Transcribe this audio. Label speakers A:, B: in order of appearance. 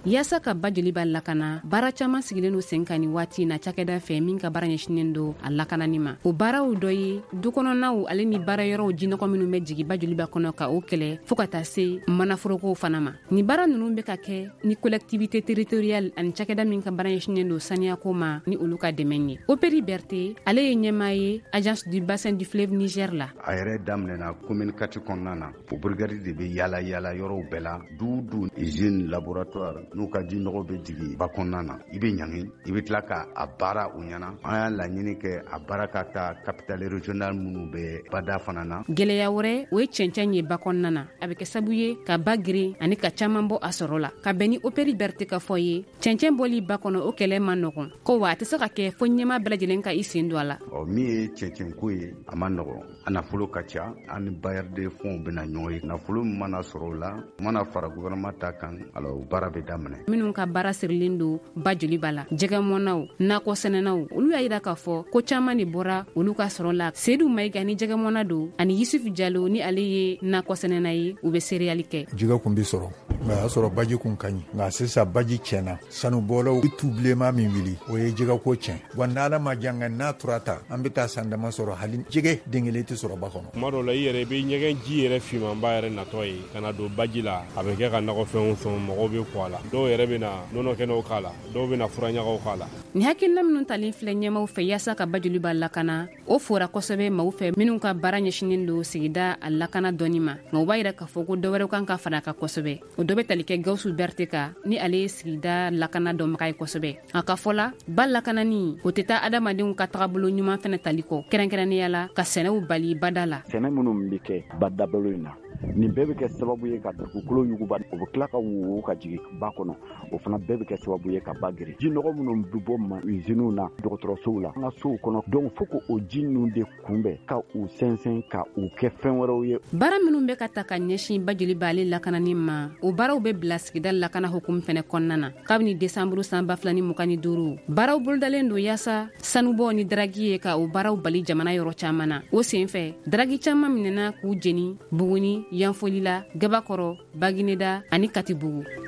A: Yasa ka ba joli b'a lakana baara caaman sigilen do sen kan ni waati na cakɛda fɛ min ka baara ɲɛsinen do a lakanani ma. O baaraw dɔ ye dukɔnɔnaw ale ni baara yɔrɔw jinɔgɔ minnu bɛ jigi ba joliba kɔnɔ ka o kɛlɛ fɔɔ ka taa se manaforokow fana ma. Ni baara ninnu bɛ ka kɛ ni collectivité territoriale ani cakɛda min ka baara ɲɛsinen do saniyako ma ni olu ka dɛmɛ ye. Opéry Berté ale ye ɲɛmaa ye agence du bassin du fleuve Niger la.
B: A yɛrɛ daminɛna commune 4 kɔnɔna na. O brigade de bɛ yala yɔrɔw bɛɛ la. Du usine laboratoire n'u ka jinɔgɔ bɛ jigi ba kɔnɔna na. I bɛ ɲangi i bɛ tila ka a baara u ɲɛna. An y'a laɲini kɛ a baara ka taa capitale régionale minnu bɛ bada fana na.
A: Gɛlɛya wɛrɛ o ye cɛncɛn ye ba kɔnɔna na. A bɛ kɛ sabu ye ka ba girin ani ka caman bɔ a sɔrɔ la. Ka bɛn ni Opéry Berté ka fɔ ye cɛncɛn bɔli ba kɔnɔ o kɛlɛ man nɔgɔn. Ko wa a tɛ se ka kɛ fo ɲɛmaa bɛɛ lajɛlen ka i sen don a la.
B: Min ye cɛncɛnko ye a man nɔgɔn. A nafolo ka ca an ni bailleur de fonds bɛna ɲɔgɔn ye. Nafolo min mana sɔrɔ o la mana fara gouvernement ta kan alors baara bɛ daminɛ. Minnu
A: ka baara sirilen do ba joli b'a la jɛgɛmɔnaw nakɔ sɛnɛnaw olu y'a yira k'a fɔ ko caman de bɔra olu ka sɔrɔ la. Seydou Maïga ni jɛgɛmɔna do ani Yusuf Diallo ni ale ye nakɔ sɛnɛna ye u bɛ sereyali kɛ.
C: Jɛgɛ kun bi sɔrɔ nka a y'a sɔrɔ baji kun ka ɲi nka sisan baji tiɲɛna sanubɔlaw bi tubilenma min wuli o ye jɛgɛko tiɲɛ wa n'ala ma janga n'a tura ta an bɛ taa san dama sɔrɔ hali jɛgɛ den kelen tɛ sɔrɔ ba kɔnɔ.
D: Kuma dɔw la i yɛrɛ bɛ ɲɛgɛn ji yɛrɛ fimanba yɛrɛ natɔ ye ka na don baji la a bɛ kɛ ka nakɔfɛnw sɔn mɔgɔw bɛ kɔ a la dɔw yɛrɛ bɛ na nɔnɔ kɛnɛw k'a la dɔw bɛ na furaɲagaw k'a la.
A: Ni hakilina minnu talen filɛ ɲɛmaw fɛ yaasa ka ba joli b'a lakana o fora kosɛbɛ maaw fɛ minnu ka baara ɲɛsinen do sigida a lakana dɔɔni ma nka o b'a yira k'a fɔ ko dɔwɛrɛw kan ka fara ka kosɛbɛ. O dɔ bɛ tali kɛ Gawusu Berté kan ni ale ye sigida lakana dɔnbaga ye kosɛbɛ. A ka fɔ la ba lakanani o tɛ taa adamadenw ka tagabolo ɲuman fɛnɛ tali kɔ kɛrɛnkɛrɛnnenya la ka sɛnɛw bali bada la.
E: Sɛnɛ minnu bɛ kɛ badabalo in na nin bɛɛ bɛ kɛ sababu ye ka dugukolo yuguba o bɛ tila ka wo ka jigin ba kɔnɔ o fana bɛɛ bɛ kɛ sababu ye ka ba geren. Jinɔgɔ minnu bɛ bɔ usines na dɔgɔtɔrɔsow la an ka sow kɔnɔ donc fo k'o ji ninnu de kunbɛn ka u sɛnsɛn ka u kɛ fɛn wɛrɛw ye.
A: Baara minnu bɛ ka ta ka ɲɛsin ba joli b'ale lakanani ma o baaraw bɛ bila sigida lakana hukumu fɛnɛ kɔnɔna na kabini décembre san 2025 baaraw bolodalen do yaasa sanubɔ ni daragi ye ka o baaraw bali jamana yɔrɔ caman na. O senfɛ daragi caman minɛna k'u jeni Buguni Yanfolila Gabakɔrɔ Bagineda ani Katibugu.